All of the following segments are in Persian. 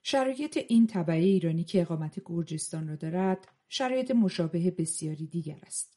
شرایط این تبعه ایرانی که اقامت گرجستان را دارد، شرایط مشابه بسیاری دیگر است.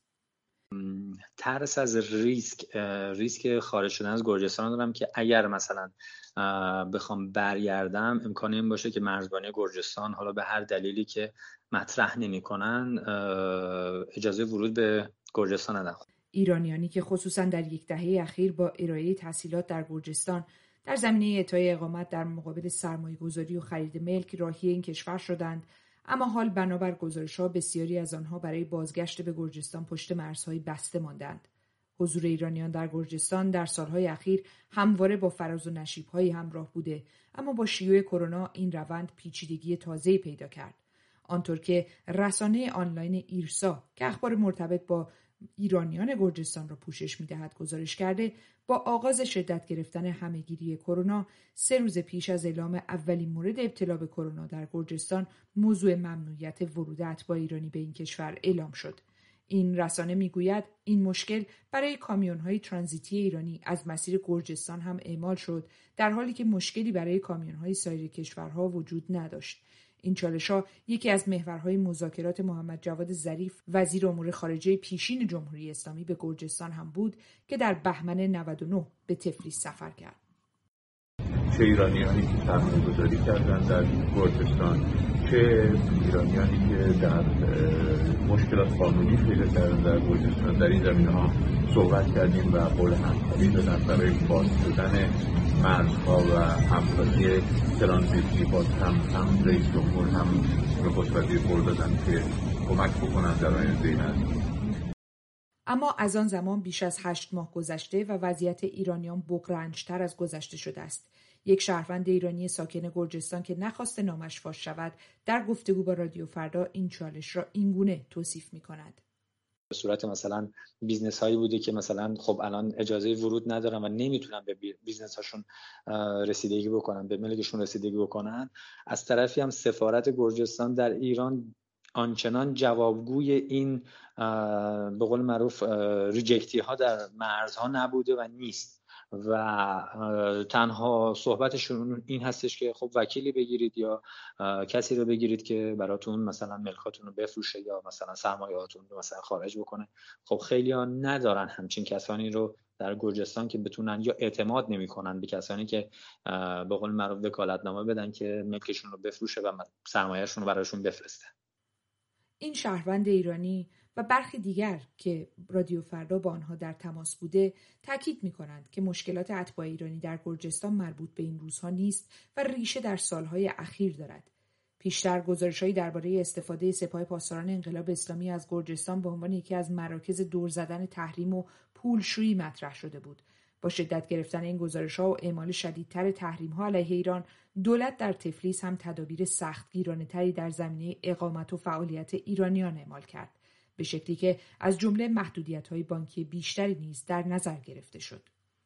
ترس از ریسک خارج شدن از گرجستان دارم که اگر مثلا بخوام برگردم امکان این باشه که مرزبانی گرجستان حالا به هر دلیلی که مطرح نمی‌کنن اجازه ورود به گرجستان ندن. ایرانیانی که خصوصا در یک دهه اخیر با ارائه تسهیلات در گرجستان در زمینه اعطای اقامت در مقابل سرمایه‌گذاری و خرید ملک راهی این کشور شدند، اما حال بنابر گزارش‌ها بسیاری از آنها برای بازگشت به گرجستان پشت مرزهای بسته ماندند. حضور ایرانیان در گرجستان در سالهای اخیر همواره با فراز و نشیب‌هایی همراه بوده، اما با شیوع کرونا این روند پیچیدگی تازه‌ای پیدا کرد. آنطور که رسانه آنلاین ایرسا که اخبار مرتبط با ایرانیان گرجستان را پوشش می‌دهد گزارش کرده، با آغاز شدت گرفتن همهگیری کرونا 3 روز پیش از اعلام اولین مورد ابتلا به کرونا در گرجستان موضوع ممنوعیت ورود اتباع ایرانی به این کشور اعلام شد. این رسانه میگوید این مشکل برای کامیون‌های ترانزیتی ایرانی از مسیر گرجستان هم اعمال شد، در حالی که مشکلی برای کامیون‌های سایر کشورها وجود نداشت. این چالش‌ها یکی از محورهای مذاکرات محمد جواد ظریف وزیر امور خارجه پیشین جمهوری اسلامی به گرجستان هم بود که در بهمن 99 به تفلیس سفر کرد. چه ایرانیانی که سرمایه‌گذاری کردن در گرجستان، چه ایرانیانی که در مشکلات قانونی پیدا کردن در گرجستان، در این زمینه‌ها صحبت کردیم و قول همکاری دادن برای باز شدن مرزها و همکاری ترانزیتی. باز هم رئیس جمهور هم نخست وزیر قول دادن که کمک بکنن در آینده. اما از آن زمان بیش از 8 ماه گذشته و وضعیت ایرانیان بغرنج‌تر از گذشته شده است. یک شهروند ایرانی ساکن گرجستان که نخواست نامش فاش شود در گفتگو با رادیو فردا این چالش را اینگونه توصیف می‌کند. به صورت مثلا بیزنس هایی بوده که مثلا خب الان اجازه ورود ندارن و نمیتونن به بیزنس هاشون رسیدگی بکنن، به ملکشون رسیدگی بکنن. از طرفی هم سفارت گرجستان در ایران آنچنان جوابگوی این به قول معروف ریجکتی ها در مرزها نبوده و نیست و تنها صحبتشون این هستش که خب وکیلی بگیرید یا کسی رو بگیرید که براتون مثلا ملکاتون رو بفروشه یا مثلا سرمایه‌هاتون رو مثلا خارج بکنه. خب خیلی‌ها ندارن همچین کسانی رو در گرجستان که بتونن یا اعتماد نمی‌کنن به کسانی که به قول معروف وکالتنامه بدن که ملکشون رو بفروشه و سرمایه‌شون رو براشون بفرسته. این شهروند ایرانی و برخی دیگر که رادیو فردا با آنها در تماس بوده تاکید می‌کنند که مشکلات اتباع ایرانی در گرجستان مربوط به این روزها نیست و ریشه در سالهای اخیر دارد. پیشتر گزارش‌هایی درباره استفاده سپاه پاسداران انقلاب اسلامی از گرجستان به عنوان یکی از مراکز دور زدن تحریم و پولشویی مطرح شده بود. با شدت گرفتن این گزارش‌ها و اعمال شدیدتر تحریم‌ها علیه ایران، دولت در تفلیس هم تدابیر سختگیرانه‌تری در زمینه اقامت و فعالیت ایرانیان اعمال کرد، به شکلی که از جمله محدودیت‌های بانکی بیشتری نیز در نظر گرفته شد.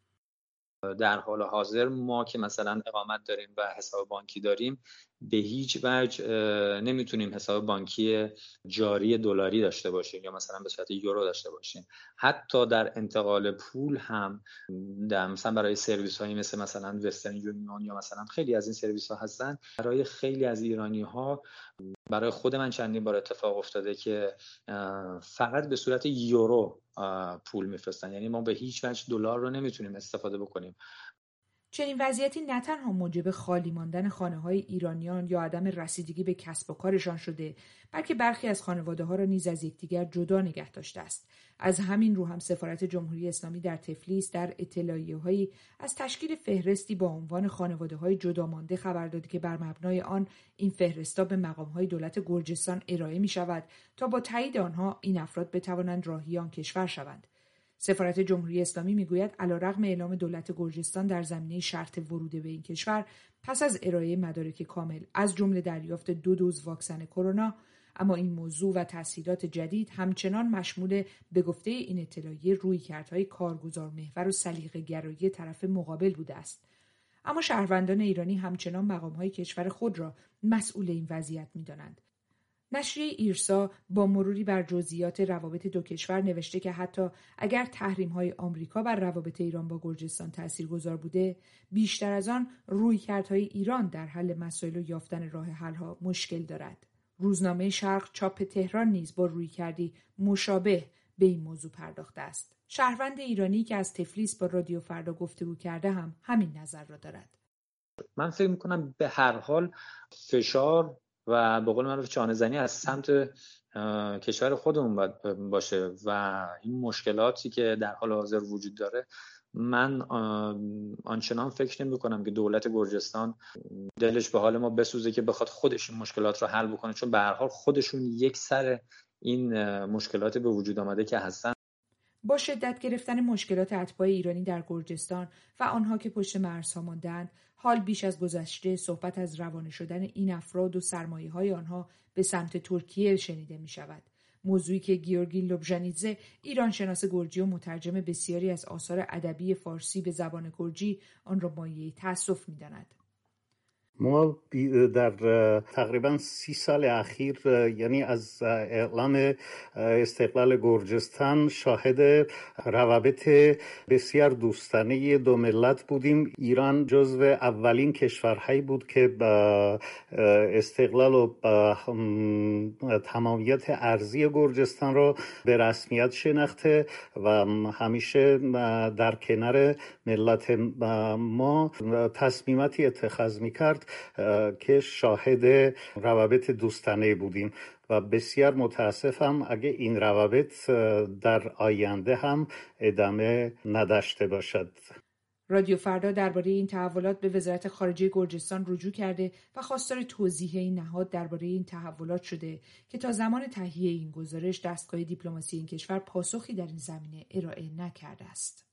در حال حاضر ما که مثلا اقامت داریم و حساب بانکی داریم به هیچ وجه نمیتونیم حساب بانکی جاری دلاری داشته باشیم یا مثلا به صورت یورو داشته باشیم. حتی در انتقال پول هم مثلا برای سرویس هایی مثلا وسترن یونیون یا مثلا خیلی از این سرویس ها هستن، برای خیلی از ایرانی ها، برای خود من چندین بار اتفاق افتاده که فقط به صورت یورو پول میفرستن، یعنی ما به هیچ وجه دلار رو نمیتونیم استفاده بکنیم. چنین وضعیتی نه تنها موجب خالی ماندن خانه‌های ایرانیان یا عدم رسیدگی به کسب و کارشان شده، بلکه برخی از خانواده‌ها را نیز از یکدیگر جدا نگه داشته است. از همین رو هم سفارت جمهوری اسلامی در تفلیس در اطلاعیه‌هایی از تشکیل فهرستی با عنوان خانواده‌های جدا مانده خبر داده که بر مبنای آن این فهرست‌ها به مقام‌های دولت گرجستان ارائه می‌شود تا با تایید آنها این افراد بتوانند راهی آن کشور شوند. سفارت جمهوری اسلامی میگوید علیرغم اعلام دولت گرجستان در زمینه شرط ورود به این کشور پس از ارائه مدارک کامل از جمله دریافت 2 دوز واکسن کرونا، اما این موضوع و تسهیلات جدید همچنان مشمول به گفته این اطلاعیه رویکردهای کارگزار محور و سلیقه گرایی طرف مقابل بوده است. اما شهروندان ایرانی همچنان مقام‌های کشور خود را مسئول این وضعیت می‌دانند. نشریه ایرسا با مروری بر جزئیات روابط دو کشور نوشته که حتی اگر تحریم‌های آمریکا بر روابط ایران با گرجستان تاثیرگذار بوده، بیشتر از آن رویکردهای ایران در حل مسائل و یافتن راه حل‌ها مشکل دارد. روزنامه شرق چاپ تهران نیز با رویکردی مشابه به این موضوع پرداخته است. شهروند ایرانی که از تفلیس با رادیو فردا گفتگو کرده هم همین نظر را دارد. من فکر می‌کنم به هر حال فشار و به قول معروف چانه‌زنی از سمت کشور خودمون باید باشه و این مشکلاتی که در حال حاضر وجود داره، من آنچنان فکر نمی‌کنم که دولت گرجستان دلش به حال ما بسوزه که بخواد خودش این مشکلات رو حل بکنه، چون به هر حال خودشون یک سر این مشکلات به وجود آمده که هستن. با شدت گرفتن مشکلات اتباع ایرانی در گرجستان و آنها که پشت مرزها ماندند، حال بیش از گذشته صحبت از روانه شدن این افراد و سرمایه‌های آنها به سمت ترکیه شنیده می‌شود. موضوعی که گیورگی لوبژانیدزه، ایرانشناس گرجی و مترجم بسیاری از آثار ادبی فارسی به زبان گرجی، آن را مایه تأسف می‌داند. ما در تقریبا 30 سال اخیر، یعنی از اعلام استقلال گرجستان، شاهد روابط بسیار دوستانه دو ملت بودیم. ایران جزو اولین کشورهایی بود که با استقلال و تمامیت ارضی گرجستان رو به رسمیت شناخته و همیشه در کنار ملت ما تصمیماتی اتخاذ می‌کرد که شاهد روابط دوستانه بودیم و بسیار متاسفم اگه این روابط در آینده هم ادامه نداشته باشد. رادیو فردا درباره این تحولات به وزارت خارجه گرجستان رجوع کرده و خواستار توضیح این نهاد درباره این تحولات شده که تا زمان تهیه این گزارش دستگاه دیپلماسی این کشور پاسخی در این زمینه ارائه نکرده است.